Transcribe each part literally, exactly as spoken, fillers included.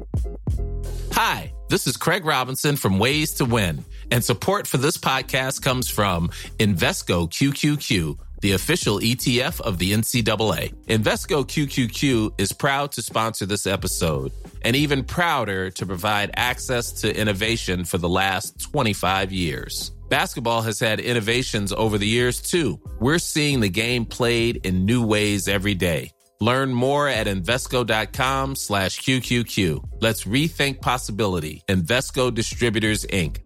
Hi, this is Craig Robinson from Ways to Win, and support for this podcast comes from Invesco Q Q Q, the official E T F of the N C double A. Invesco Q Q Q is proud to sponsor this episode, and even prouder to provide access to innovation for the last twenty-five years. Basketball has had innovations over the years, too. We're seeing the game played in new ways every day. Learn more at Invesco.com slash QQQ. Let's rethink possibility. Invesco Distributors, Incorporated.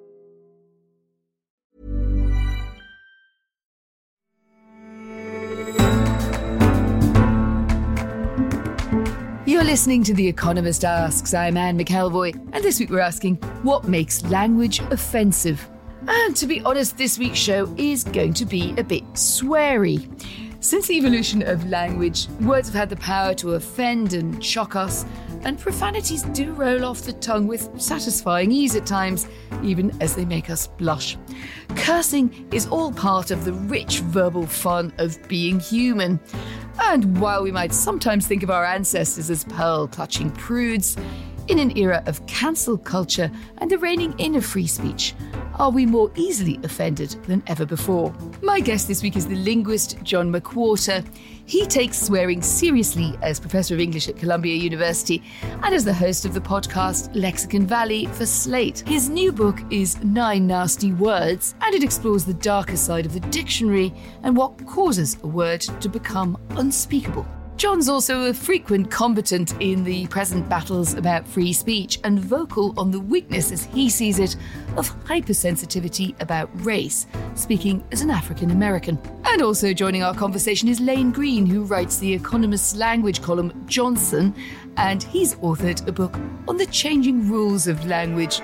You're listening to The Economist Asks. I'm Anne McElvoy, and this week we're asking, what makes language offensive? And to be honest, this week's show is going to be a bit sweary. Since the evolution of language, words have had the power to offend and shock us, and profanities do roll off the tongue with satisfying ease at times, even as they make us blush. Cursing is all part of the rich verbal fun of being human. And while we might sometimes think of our ancestors as pearl-clutching prudes, in an era of cancel culture and the reining in of free speech, are we more easily offended than ever before? My guest this week is the linguist John McWhorter. He takes swearing seriously as Professor of English at Columbia University and as the host of the podcast Lexicon Valley for Slate. His new book is Nine Nasty Words, and it explores the darker side of the dictionary and what causes a word to become unspeakable. John's also a frequent combatant in the present battles about free speech and vocal on the weakness, as he sees it, of hypersensitivity about race, speaking as an African American. And also joining our conversation is Lane Green, who writes the Economist's language column Johnson, and he's authored a book on the changing rules of language.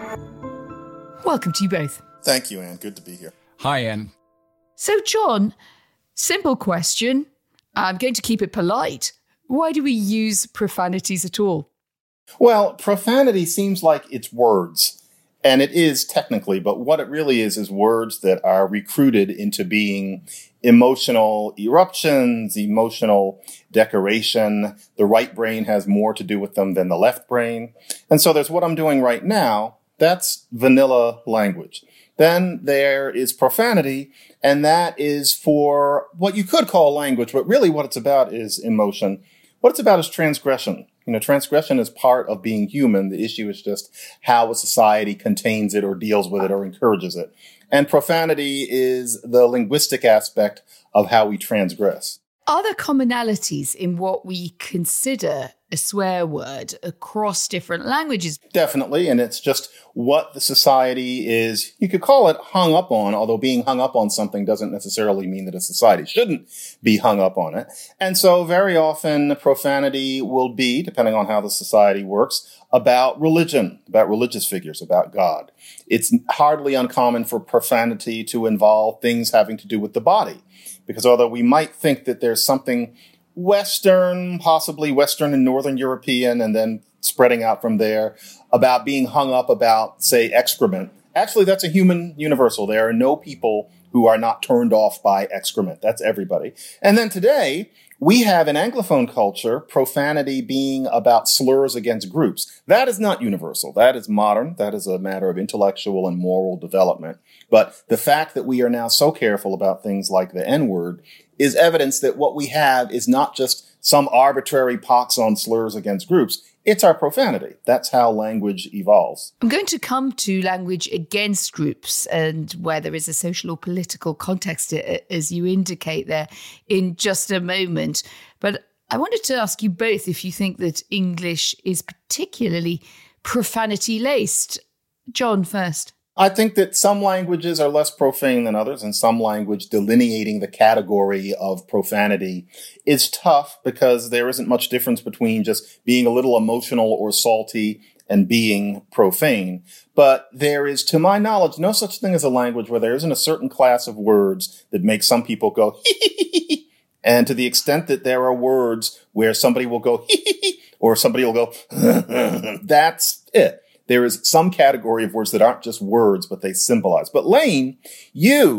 Welcome to you both. Thank you, Anne. Good to be here. Hi, Anne. So, John, simple question. I'm going to keep it polite. Why do we use profanities at all? Well, profanity seems like it's words, and it is technically, but what it really is is words that are recruited into being emotional eruptions, emotional decoration. The right brain has more to do with them than the left brain. And so there's what I'm doing right now. That's vanilla language. Then there is profanity, and that is for what you could call language, but really what it's about is emotion. What it's about is transgression. You know, transgression is part of being human. The issue is just how a society contains it or deals with it or encourages it. And profanity is the linguistic aspect of how we transgress. Are there commonalities in what we consider a swear word across different languages? Definitely, and it's just what the society is, you could call it hung up on, although being hung up on something doesn't necessarily mean that a society shouldn't be hung up on it. And so very often profanity will be, depending on how the society works, about religion, about religious figures, about God. It's hardly uncommon for profanity to involve things having to do with the body, because although we might think that there's something Western, possibly Western and Northern European, and then spreading out from there, about being hung up about, say, excrement. Actually, that's a human universal. There are no people who are not turned off by excrement. That's everybody. And then today, we have in Anglophone culture, profanity being about slurs against groups. That is not universal. That is modern. That is a matter of intellectual and moral development. But the fact that we are now so careful about things like the N-word is evidence that what we have is not just some arbitrary pox on slurs against groups. It's our profanity. That's how language evolves. I'm going to come to language against groups and where there is a social or political context, as you indicate there, in just a moment. But I wanted to ask you both if you think that English is particularly profanity-laced. John, first. I think that some languages are less profane than others, and some language delineating the category of profanity is tough because there isn't much difference between just being a little emotional or salty and being profane. But there is, to my knowledge, no such thing as a language where there isn't a certain class of words that make some people go hee hee hee hee. And to the extent that there are words where somebody will go hee hee hee or somebody will go that's it. There is some category of words that aren't just words, but they symbolize. But Lane, you,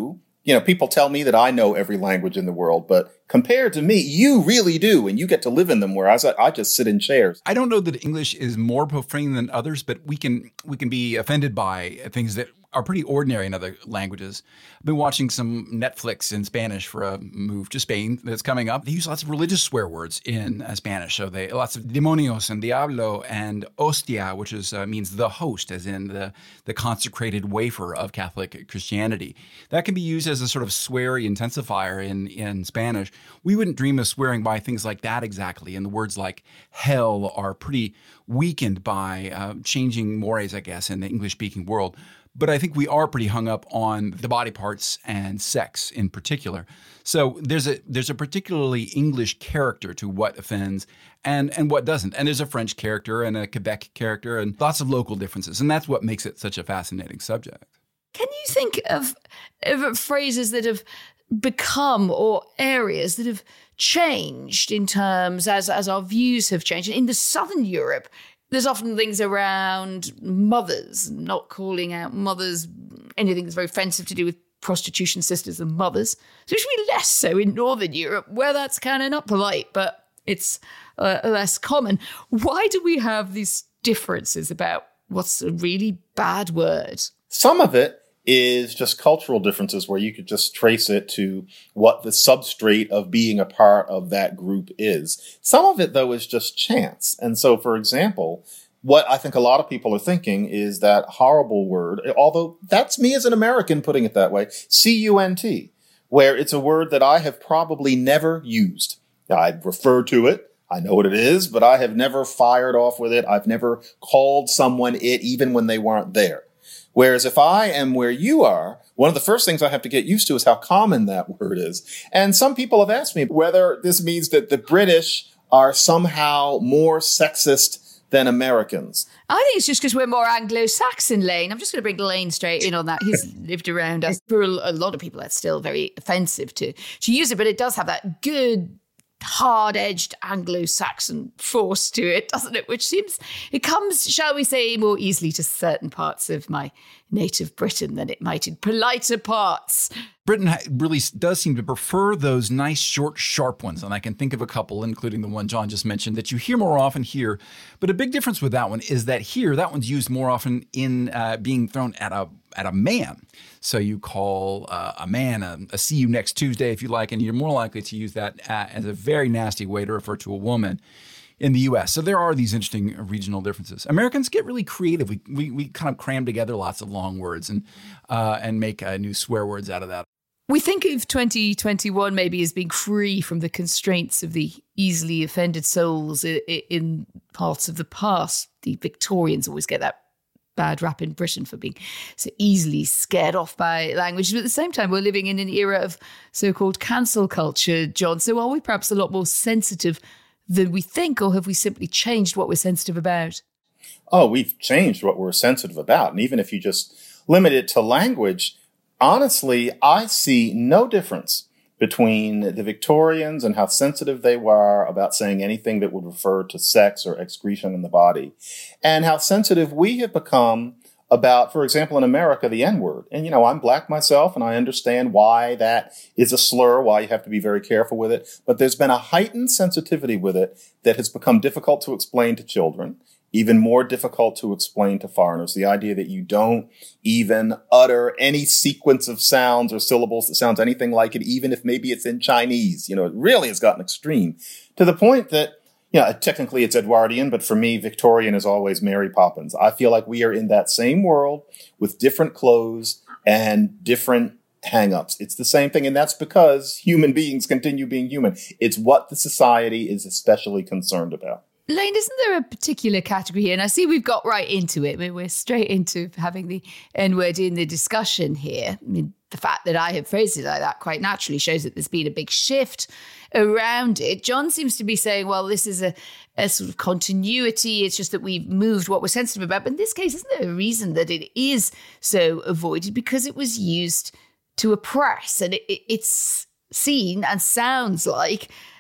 you know, people tell me that I know every language in the world, but compared to me, you really do, and you get to live in them, whereas I, I just sit in chairs. I don't know that English is more profane than others, but we can we can be offended by things that are pretty ordinary in other languages. I've been watching some Netflix in Spanish for a move to Spain that's coming up. They use lots of religious swear words in uh, Spanish. So they lots of demonios and diablo and hostia, which is uh, means the host, as in the, the consecrated wafer of Catholic Christianity. That can be used as a sort of sweary intensifier in, in Spanish. We wouldn't dream of swearing by things like that exactly. And the words like hell are pretty weakened by uh, changing mores, I guess, in the English-speaking world. But I think we are pretty hung up on the body parts and sex in particular. So there's a there's a particularly English character to what offends and, and what doesn't. And there's a French character and a Quebec character and lots of local differences. And that's what makes it such a fascinating subject. Can you think of, of phrases that have become, or areas that have changed in terms as, as our views have changed? In the Southern Europe, there's often things around mothers, not calling out mothers, anything that's very offensive to do with prostitution sisters and mothers. So it should be less so in Northern Europe, where that's kind of not polite, but it's uh, less common. Why do we have these differences about what's a really bad word? Some of it is just cultural differences where you could just trace it to what the substrate of being a part of that group is. Some of it, though, is just chance. And so, for example, what I think a lot of people are thinking is that horrible word, although that's me as an American putting it that way, C U N T, where it's a word that I have probably never used. I've referred to it. I know what it is, but I have never fired off with it. I've never called someone it, even when they weren't there. Whereas if I am where you are, one of the first things I have to get used to is how common that word is. And some people have asked me whether this means that the British are somehow more sexist than Americans. I think it's just because we're more Anglo-Saxon, Lane. I'm just going to bring Lane straight in on that. He's lived around us. For a lot of people, that's still very offensive to, to use it, but it does have that good, hard-edged Anglo-Saxon force to it, doesn't it? Which seems, it comes, shall we say, more easily to certain parts of my native Britain than it might in politer parts. Britain really does seem to prefer those nice, short, sharp ones. And I can think of a couple, including the one John just mentioned, that you hear more often here. But a big difference with that one is that here, that one's used more often in uh, being thrown at a at a man. So you call uh, a man a, a see you next Tuesday, if you like, and you're more likely to use that uh, as a very nasty way to refer to a woman in the U S. So there are these interesting regional differences. Americans get really creative. We we, we kind of cram together lots of long words and uh, and make uh, new swear words out of that. We think of twenty twenty-one maybe as being free from the constraints of the easily offended souls in, in parts of the past. The Victorians always get that bad rap in Britain for being so easily scared off by language. But at the same time, we're living in an era of so-called cancel culture, John. So are we perhaps a lot more sensitive than we think, or have we simply changed what we're sensitive about? Oh, we've changed what we're sensitive about. And even if you just limit it to language, honestly, I see no difference between the Victorians and how sensitive they were about saying anything that would refer to sex or excretion in the body, and how sensitive we have become about, for example, in America, the N-word. And, you know, I'm black myself, and I understand why that is a slur, why you have to be very careful with it. But there's been a heightened sensitivity with it that has become difficult to explain to children, even more difficult to explain to foreigners. The idea that you don't even utter any sequence of sounds or syllables that sounds anything like it, even if maybe it's in Chinese. You know, it really has gotten extreme to the point that, you know, technically it's Edwardian, but for me, Victorian is always Mary Poppins. I feel like we are in that same world with different clothes and different hang-ups. It's the same thing, and that's because human beings continue being human. It's what the society is especially concerned about. Lane, isn't there a particular category here? And I see we've got right into it. I mean, we're straight into having the N-word in the discussion here. I mean, the fact that I have phrased it like that quite naturally shows that there's been a big shift around it. John seems to be saying, well, this is a, a sort of continuity. It's just that we've moved what we're sensitive about. But in this case, isn't there a reason that it is so avoided? Because it was used to oppress. And it, it, it's seen and sounds like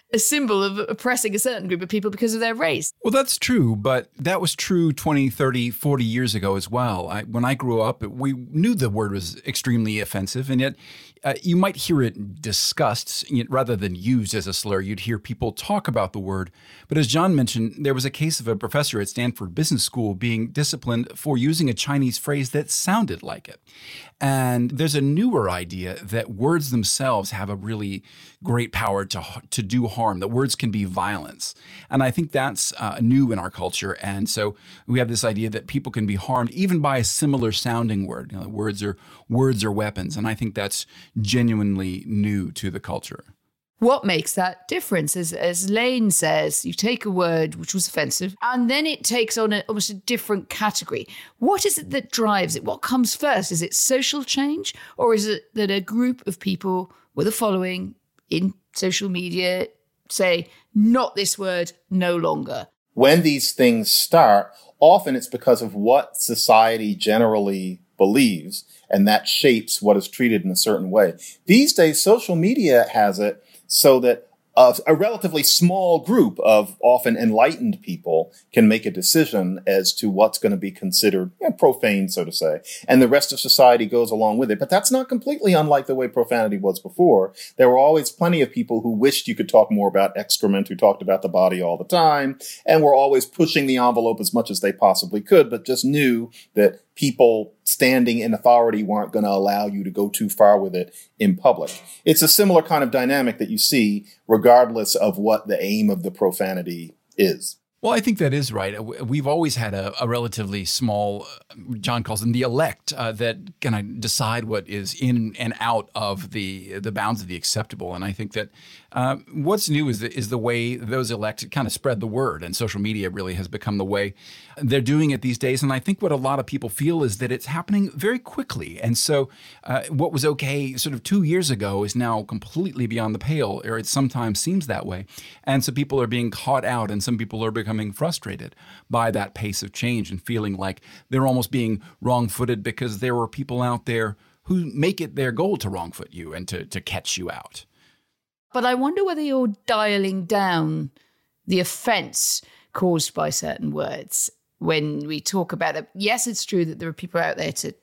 a symbol of oppressing a certain group of people because of their race. Well, that's true, but that was true twenty, thirty, forty years ago as well. I, when I grew up, we knew the word was extremely offensive, and yet uh, you might hear it discussed rather than used as a slur. You'd hear people talk about the word. But as John mentioned, there was a case of a professor at Stanford Business School being disciplined for using a Chinese phrase that sounded like it. And there's a newer idea that words themselves have a really great power to to do harm, that words can be violence. And I think that's uh, new in our culture. And so we have this idea that people can be harmed even by a similar sounding word. You know, words are words are weapons. And I think that's genuinely new to the culture. What makes that difference? As, as Lane says, you take a word which was offensive and then it takes on a, almost a different category. What is it that drives it? What comes first? Is it social change, or is it that a group of people with a following in social media say, not this word, no longer? When these things start, often it's because of what society generally believes, and that shapes what is treated in a certain way. These days, social media has it so that a, a relatively small group of often enlightened people can make a decision as to what's going to be considered, you know, profane, so to say, and the rest of society goes along with it. But that's not completely unlike the way profanity was before. There were always plenty of people who wished you could talk more about excrement, who talked about the body all the time, and were always pushing the envelope as much as they possibly could, but just knew that people standing in authority weren't going to allow you to go too far with it in public. It's a similar kind of dynamic that you see regardless of what the aim of the profanity is. Well, I think that is right. We've always had a, a relatively small, John calls them the elect, uh, that kind of decide what is in and out of the the bounds of the acceptable. And I think that uh, what's new is the, is the way those elect kind of spread the word, and social media really has become the way they're doing it these days. And I think what a lot of people feel is that it's happening very quickly. And so uh, what was okay sort of two years ago is now completely beyond the pale, or it sometimes seems that way. And so people are being caught out, and some people are becoming frustrated by that pace of change and feeling like they're almost being wrong-footed because there are people out there who make it their goal to wrong-foot you and to, to catch you out. But I wonder whether you're dialing down the offense caused by certain words when we talk about it. Yes, it's true that there are people out there to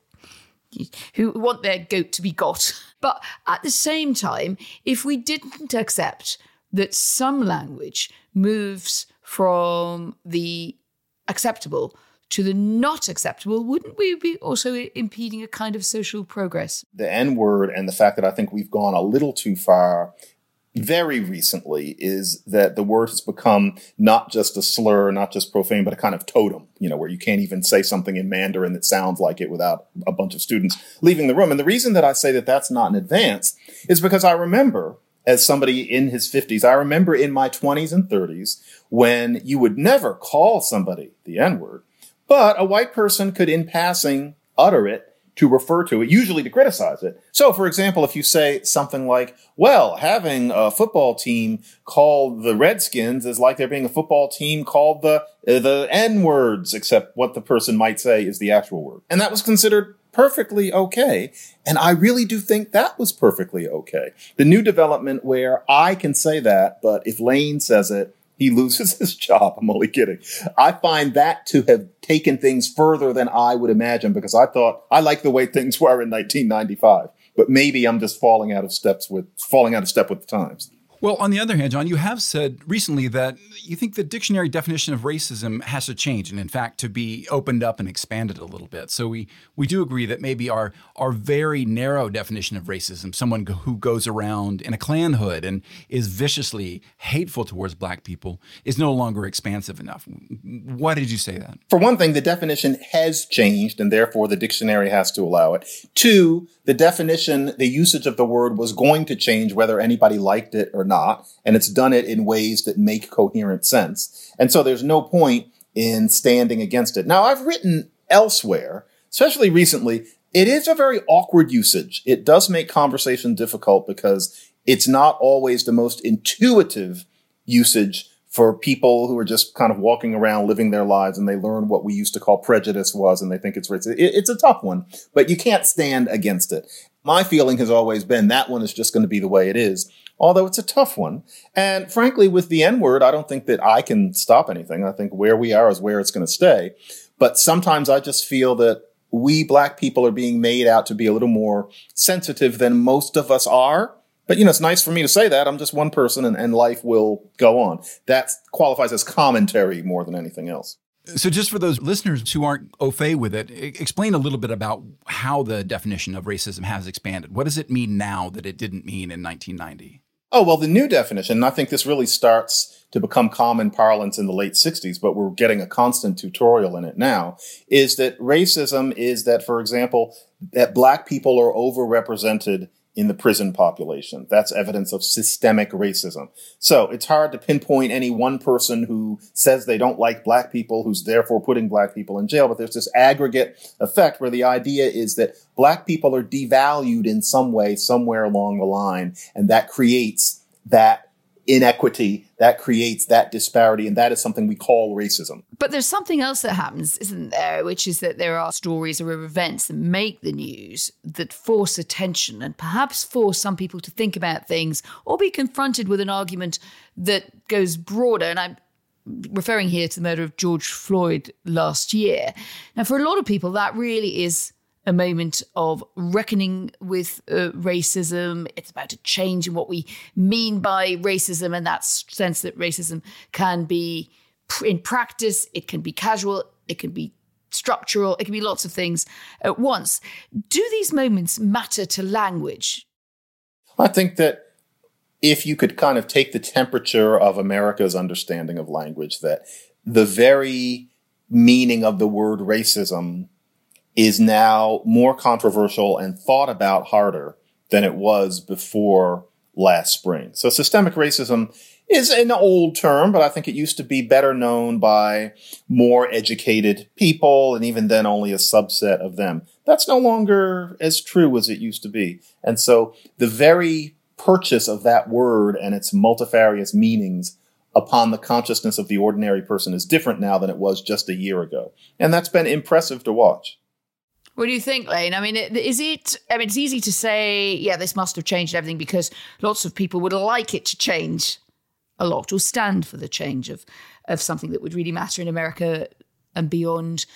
who want their goat to be got. But at the same time, if we didn't accept that some language moves from the acceptable to the not acceptable, wouldn't we be also impeding a kind of social progress? The N-word, and the fact that I think we've gone a little too far very recently, is that the word has become not just a slur, not just profane, but a kind of totem, you know, where you can't even say something in Mandarin that sounds like it without a bunch of students leaving the room. And the reason that I say that that's not an advance is because I remember, as somebody in his fifties, I remember in my twenties and thirties when you would never call somebody the N-word, but a white person could in passing utter it to refer to it, usually to criticize it. So, for example, if you say something like, well, having a football team called the Redskins is like there being a football team called the uh, the N-words, except what the person might say is the actual word. And that was considered perfectly okay. And I really do think that was perfectly okay. The new development where I can say that, but if Lane says it, he loses his job. I'm only kidding. I find that to have taken things further than I would imagine, because I thought I liked the way things were in nineteen ninety-five. But maybe I'm just falling out of steps with falling out of step with the times. Well, on the other hand, John, you have said recently that you think the dictionary definition of racism has to change, and in fact, to be opened up and expanded a little bit. So we we do agree that maybe our our very narrow definition of racism, someone who goes around in a Klan hood and is viciously hateful towards black people, is no longer expansive enough. Why did you say that? For one thing, the definition has changed, and therefore the dictionary has to allow it. Two, the definition, the usage of the word was going to change whether anybody liked it or not. Not, and it's done it in ways that make coherent sense. And so there's no point in standing against it. Now, I've written elsewhere, especially recently, it is a very awkward usage. It does make conversation difficult because it's not always the most intuitive usage for people who are just kind of walking around living their lives and they learn what we used to call prejudice was and they think it's racist. It's a tough one, but you can't stand against it. My feeling has always been that one is just going to be the way it is. although it's a tough one. And frankly, with the N-word, I don't think that I can stop anything. I think where we are is where it's going to stay. But sometimes I just feel that we Black people are being made out to be a little more sensitive than most of us are. But, you know, it's nice for me to say that. I'm just one person and, and life will go on. That qualifies as commentary more than anything else. So just for those listeners who aren't au fait with it, explain a little bit about how the definition of racism has expanded. What does it mean now that it didn't mean in nineteen ninety? Oh, well, the new definition, and I think this really starts to become common parlance in the late sixties, but we're getting a constant tutorial in it now, is that racism is that, for example, that Black people are overrepresented in the prison population. That's evidence of systemic racism. So it's hard to pinpoint any one person who says they don't like Black people, who's therefore putting Black people in jail. But there's this aggregate effect where the idea is that Black people are devalued in some way, somewhere along the line. And that creates that inequity, that creates that disparity, and that is something we call racism. But there's something else that happens, isn't there, which is that there are stories or events that make the news that force attention and perhaps force some people to think about things or be confronted with an argument that goes broader. And I'm referring here to the murder of George Floyd last year. Now, for a lot of people, that really is a moment of reckoning with uh, racism. It's about a change in what we mean by racism, and that sense that racism can be pr- in practice, it can be casual, it can be structural, it can be lots of things at once. Do these moments matter to language? I think that if you could kind of take the temperature of America's understanding of language, that the very meaning of the word racism is now more controversial and thought about harder than it was before last spring. So systemic racism is an old term, but I think it used to be better known by more educated people, and even then only a subset of them. That's no longer as true as it used to be. And so the very purchase of that word and its multifarious meanings upon the consciousness of the ordinary person is different now than it was just a year ago. And that's been impressive to watch. What do you think, Lane? I mean, is it, I mean, it's easy to say, yeah, this must have changed everything because lots of people would like it to change a lot or stand for the change of, of something that would really matter in America and beyond.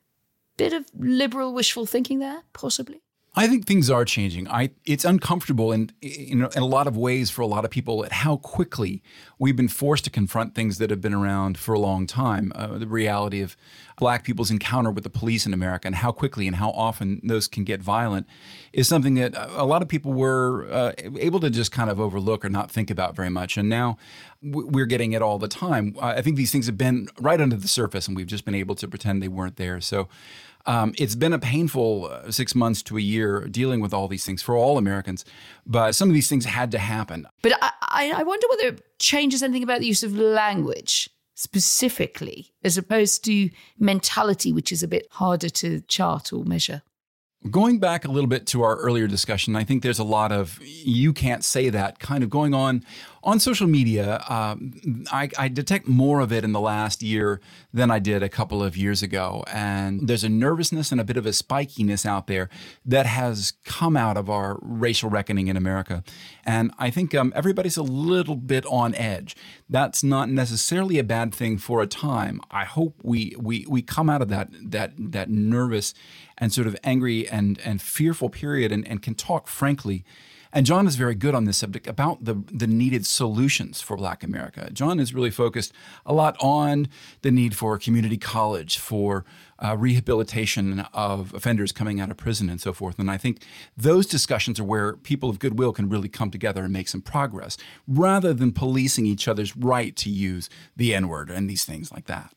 Bit of liberal wishful thinking there, possibly? I think things are changing. I it's uncomfortable in, in in a lot of ways for a lot of people at how quickly we've been forced to confront things that have been around for a long time. Uh, the reality of Black people's encounter with the police in America and how quickly and how often those can get violent is something that a lot of people were uh, able to just kind of overlook or not think about very much. And now we're getting it all the time. I think these things have been right under the surface and we've just been able to pretend they weren't there. So Um, it's been a painful uh, six months to a year dealing with all these things for all Americans, but some of these things had to happen. But I, I wonder whether it changes anything about the use of language specifically, as opposed to mentality, which is a bit harder to chart or measure. Going back a little bit to our earlier discussion, I think there's a lot of you can't say that kind of going on on social media. Um, I, I detect more of it in the last year than I did a couple of years ago. And there's a nervousness and a bit of a spikiness out there that has come out of our racial reckoning in America. And I think um, everybody's a little bit on edge. That's not necessarily a bad thing for a time. I hope we we we come out of that that that nervous and sort of angry and and fearful period and, and can talk frankly. And John is very good on this subject about the, the needed solutions for Black America. John is really focused a lot on the need for community college, for uh, rehabilitation of offenders coming out of prison and so forth. And I think those discussions are where people of goodwill can really come together and make some progress, rather than policing each other's right to use the N-word and these things like that.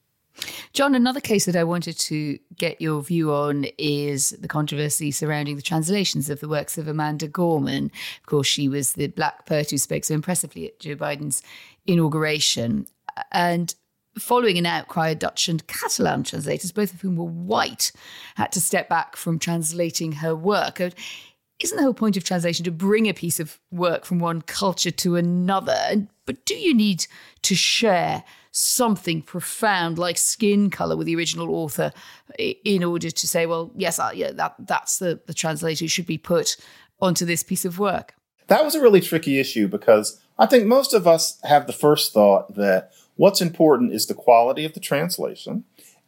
John, another case that I wanted to get your view on is the controversy surrounding the translations of the works of Amanda Gorman. Of course, she was the Black poet who spoke so impressively at Joe Biden's inauguration. And following an outcry, Dutch and Catalan translators, both of whom were white, had to step back from translating her work. Isn't the whole point of translation to bring a piece of work from one culture to another? But do you need to share something profound like skin color with the original author in order to say, well, yes, uh, yeah, that that's the, the translator who should be put onto this piece of work? That was a really tricky issue because I think most of us have the first thought that what's important is the quality of the translation,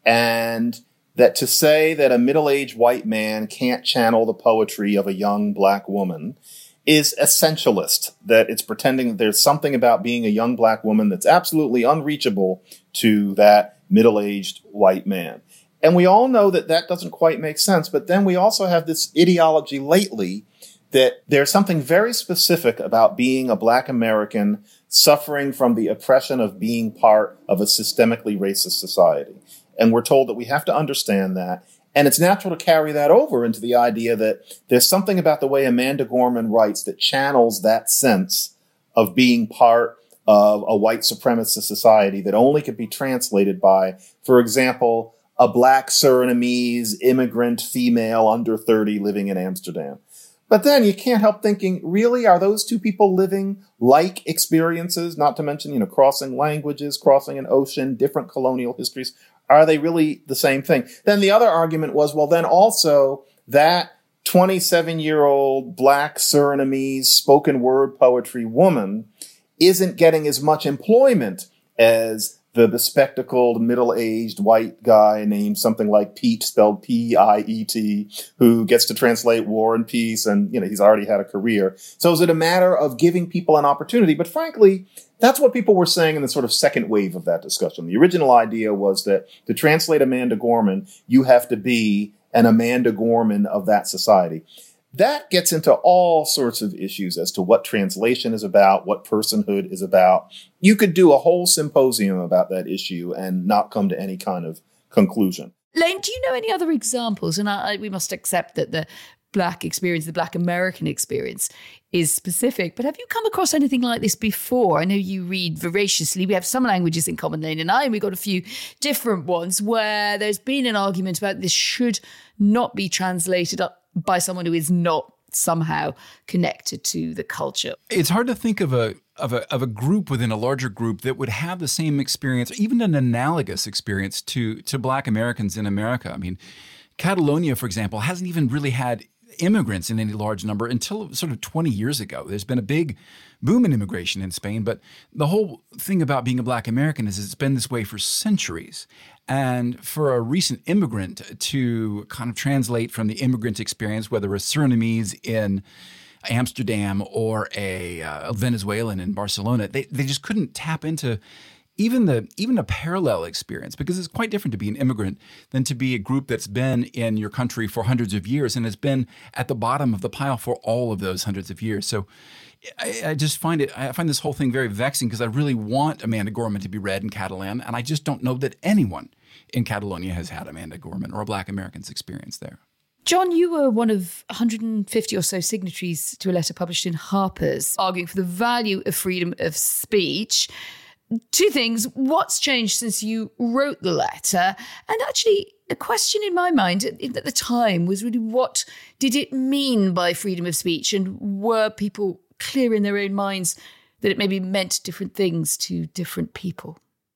and that to say that a middle-aged white man can't channel the poetry of a young black woman is essentialist, that it's pretending that there's something about being a young black woman that's absolutely unreachable to that middle-aged white man. And we all know that that doesn't quite make sense, but then we also have this ideology lately that there's something very specific about being a black American suffering from the oppression of being part of a systemically racist society. And we're told that we have to understand that. And it's natural to carry that over into the idea that there's something about the way Amanda Gorman writes that channels that sense of being part of a white supremacist society that only could be translated by, for example, a black Surinamese immigrant female under thirty living in Amsterdam. But then you can't help thinking, really, are those two people living like experiences, not to mention, you know, crossing languages, crossing an ocean, different colonial histories? Are they really the same thing? Then the other argument was, well, then also that twenty-seven-year-old black Surinamese spoken word poetry woman isn't getting as much employment as the bespectacled middle-aged white guy named something like Pete, spelled P I E T, who gets to translate War and Peace, and, you know, he's already had a career. So is it a matter of giving people an opportunity? But frankly, that's what people were saying in the sort of second wave of that discussion. The original idea was that to translate Amanda Gorman, you have to be an Amanda Gorman of that society. That gets into all sorts of issues as to what translation is about, what personhood is about. You could do a whole symposium about that issue and not come to any kind of conclusion. Lane, do you know any other examples? And I, we must accept that the black experience, the black American experience is specific, but have you come across anything like this before? I know you read voraciously. We have some languages in common, Lane and I, and we've got a few different ones where there's been an argument about this should not be translated up by someone who is not somehow connected to the culture. It's hard to think of a of a of a group within a larger group that would have the same experience, even an analogous experience to to Black Americans in America. I mean, Catalonia, for example, hasn't even really had immigrants in any large number until sort of twenty years ago. There's been a big boom in immigration in Spain, but the whole thing about being a Black American is it's been this way for centuries. And for a recent immigrant to kind of translate from the immigrant experience, whether a Surinamese in Amsterdam or a, uh, a Venezuelan in Barcelona, they, they just couldn't tap into even the even a parallel experience, because it's quite different to be an immigrant than to be a group that's been in your country for hundreds of years and has been at the bottom of the pile for all of those hundreds of years. So I, I just find it, I find this whole thing very vexing because I really want Amanda Gorman to be read in Catalan, and I just don't know that anyone in Catalonia has had Amanda Gorman or a Black American's experience there. John, you were one of one hundred fifty or so signatories to a letter published in Harper's arguing for the value of freedom of speech. Two things. What's changed since you wrote the letter? And actually, a question in my mind at the time was really, what did it mean by freedom of speech? And were people clear in their own minds that it maybe meant different things to different people?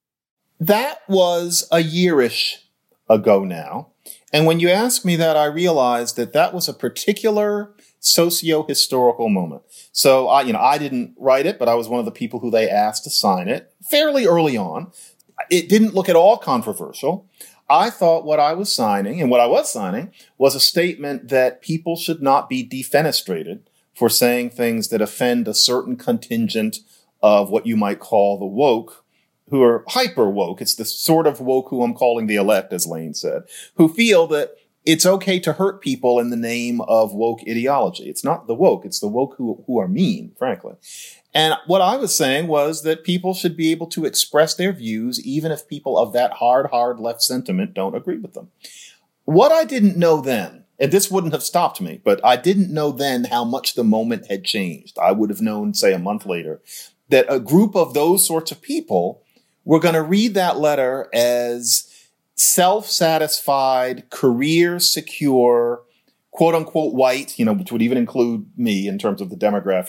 That was a yearish ago now. And when you asked me that, I realized that that was a particular socio-historical moment. So I, you know, I didn't write it, but I was one of the people who they asked to sign it fairly early on. It didn't look at all controversial. I thought what I was signing, and what I was signing, was a statement that people should not be defenestrated for saying things that offend a certain contingent of what you might call the woke, who are hyper woke. It's the sort of woke who I'm calling the elect, as Lane said, who feel that it's okay to hurt people in the name of woke ideology. It's not the woke. It's the woke who, who are mean, frankly. And what I was saying was that people should be able to express their views, even if people of that hard, hard left sentiment don't agree with them. What I didn't know then, and this wouldn't have stopped me, but I didn't know then how much the moment had changed. I would have known, say, a month later, that a group of those sorts of people were going to read that letter as self-satisfied, career-secure, quote-unquote white, you know, which would even include me in terms of the demographic,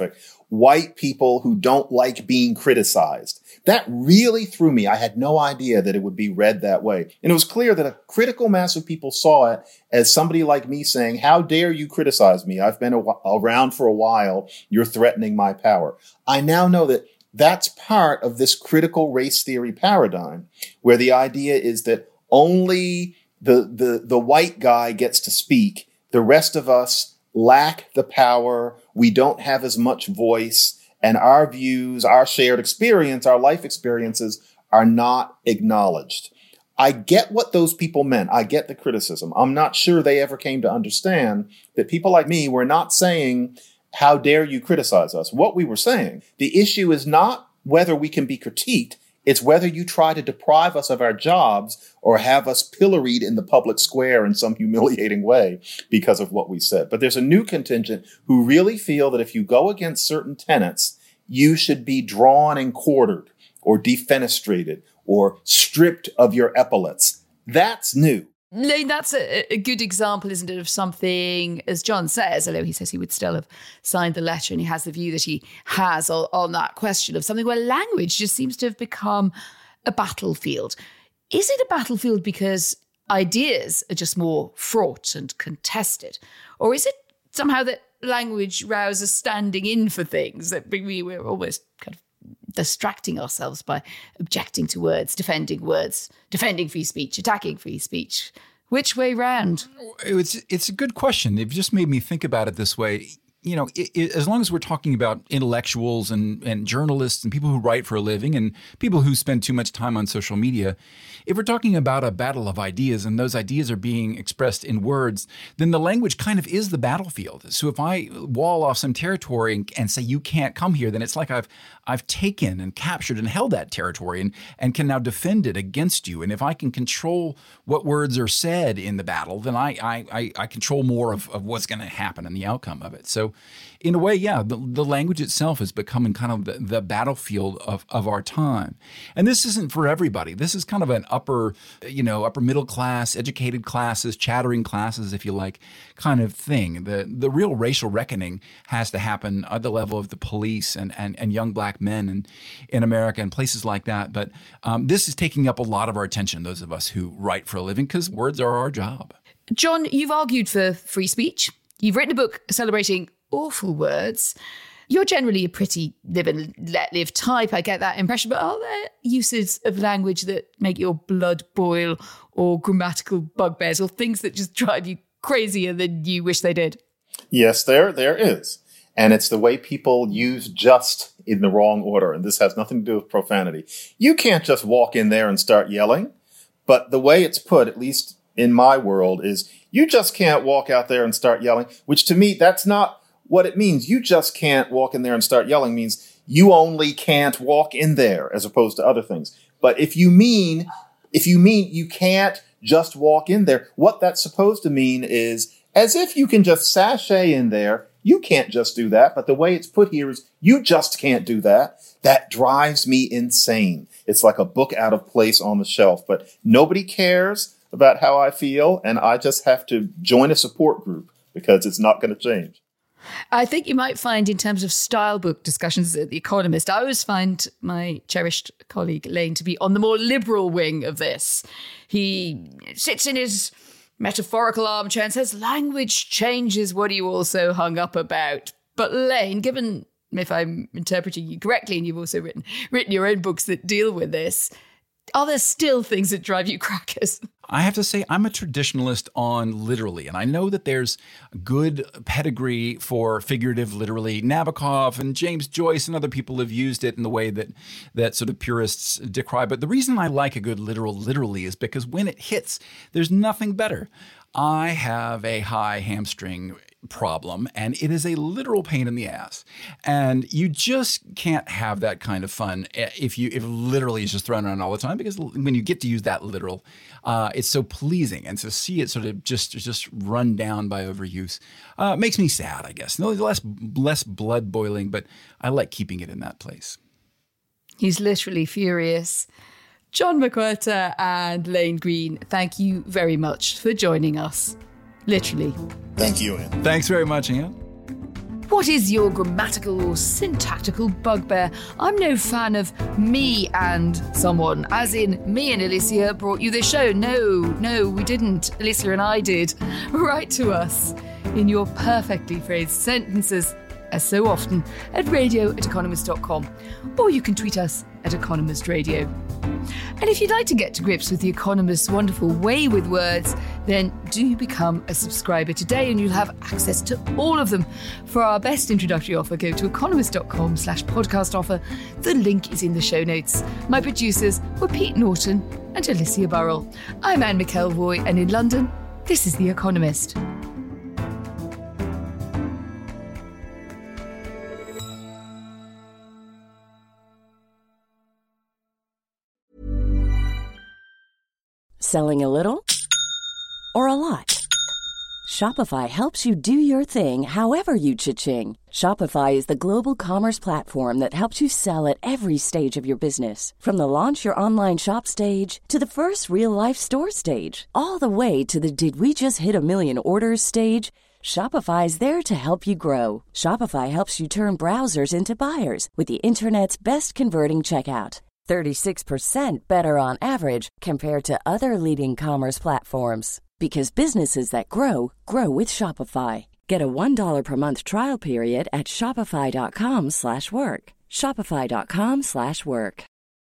white people who don't like being criticized. That really threw me. I had no idea that it would be read that way. And it was clear that a critical mass of people saw it as somebody like me saying, how dare you criticize me? I've been a, around for a while. You're threatening my power. I now know that that's part of this critical race theory paradigm, where the idea is that only the, the, the white guy gets to speak. The rest of us lack the power. We don't have as much voice. And our views, our shared experience, our life experiences are not acknowledged. I get what those people meant. I get the criticism. I'm not sure they ever came to understand that people like me were not saying, how dare you criticize us? What we were saying, the issue is not whether we can be critiqued. It's whether you try to deprive us of our jobs or have us pilloried in the public square in some humiliating way because of what we said. But there's a new contingent who really feel that if you go against certain tenets, you should be drawn and quartered or defenestrated or stripped of your epaulets. That's new. Lane, that's a, a good example, isn't it, of something, as John says, although he says he would still have signed the letter and he has the view that he has on, on that question, of something where language just seems to have become a battlefield. Is it a battlefield because ideas are just more fraught and contested? Or is it somehow that language rouses standing in for things, that we, we're almost kind of distracting ourselves by objecting to words, defending words, defending free speech, attacking free speech? Which way round? It's it's a good question. It just made me think about it this way. You know, it, it, as long as we're talking about intellectuals and, and journalists and people who write for a living and people who spend too much time on social media, if we're talking about a battle of ideas and those ideas are being expressed in words, then the language kind of is the battlefield. So if I wall off some territory and, and say, you can't come here, then it's like I've I've taken and captured and held that territory and, and can now defend it against you. And if I can control what words are said in the battle, then I I, I control more of, of what's going to happen and the outcome of it. So in a way, yeah, the, the language itself is becoming kind of the, the battlefield of, of our time. And this isn't for everybody. This is kind of an upper, you know, upper middle class, educated classes, chattering classes, if you like, kind of thing. The the real racial reckoning has to happen at the level of the police and, and, and young black men in, in America and places like that. But um, this is taking up a lot of our attention, those of us who write for a living, because words are our job. John, you've argued for free speech. You've written a book celebrating awful words. You're generally a pretty live and let live type, I get that impression, but are there uses of language that make your blood boil, or grammatical bugbears, or things that just drive you crazier than you wish they did? Yes, there there is. And it's the way people use just in the wrong order. And this has nothing to do with profanity. You can't just walk in there and start yelling. But the way it's put, at least in my world, is you just can't walk out there and start yelling, which to me, that's not what it means. You just can't walk in there and start yelling means you only can't walk in there, as opposed to other things. But if you mean, if you mean you can't just walk in there, what that's supposed to mean is as if you can just sashay in there. You can't just do that. But the way it's put here is you just can't do that. That drives me insane. It's like a book out of place on the shelf, but nobody cares about how I feel. And I just have to join a support group because it's not going to change. I think you might find, in terms of style book discussions at The Economist, I always find my cherished colleague Lane to be on the more liberal wing of this. He sits in his metaphorical armchair and says, language changes, what are you all so hung up about? But Lane, given, if I'm interpreting you correctly, and you've also written written your own books that deal with this, are there still things that drive you crackers? I have to say I'm a traditionalist on literally, and I know that there's good pedigree for figurative literally. Nabokov and James Joyce and other people have used it in the way that that sort of purists decry. But the reason I like a good literal literally is because when it hits, there's nothing better. I have a high hamstring problem, and it is a literal pain in the ass. And you just can't have that kind of fun if you if literally is just thrown around all the time, because when you get to use that literal, uh, it's so pleasing. And to see it sort of just just run down by overuse uh, makes me sad, I guess. No, less less blood boiling, but I like keeping it in that place. He's literally furious. John McWhirter and Lane Greene, thank you very much for joining us. Literally. Thank you, Ian. Thanks very much, Ian. What is your grammatical or syntactical bugbear? I'm no fan of me and someone, as in me and Alicia brought you this show. No, no, we didn't. Alicia and I did. Write to us in your perfectly phrased sentences, as so often, at radio at economist dot com. Or you can tweet us at Economist Radio. And if you'd like to get to grips with The Economist's wonderful way with words, then do become a subscriber today and you'll have access to all of them. For our best introductory offer, go to economist dot com slash podcast offer. The link is in the show notes. My producers were Pete Norton and Alicia Burrell. I'm Anne McElvoy, and in London, this is The Economist. Selling a little or a lot? Shopify helps you do your thing however you cha-ching. Shopify is the global commerce platform that helps you sell at every stage of your business. From the launch your online shop stage to the first real-life store stage, all the way to the did we just hit a million orders stage. Shopify is there to help you grow. Shopify helps you turn browsers into buyers with the internet's best converting checkout. thirty-six percent better on average compared to other leading commerce platforms. Because businesses that grow, grow with Shopify. Get a one dollar per month trial period at shopify dot com slash work. shopify dot com slash work.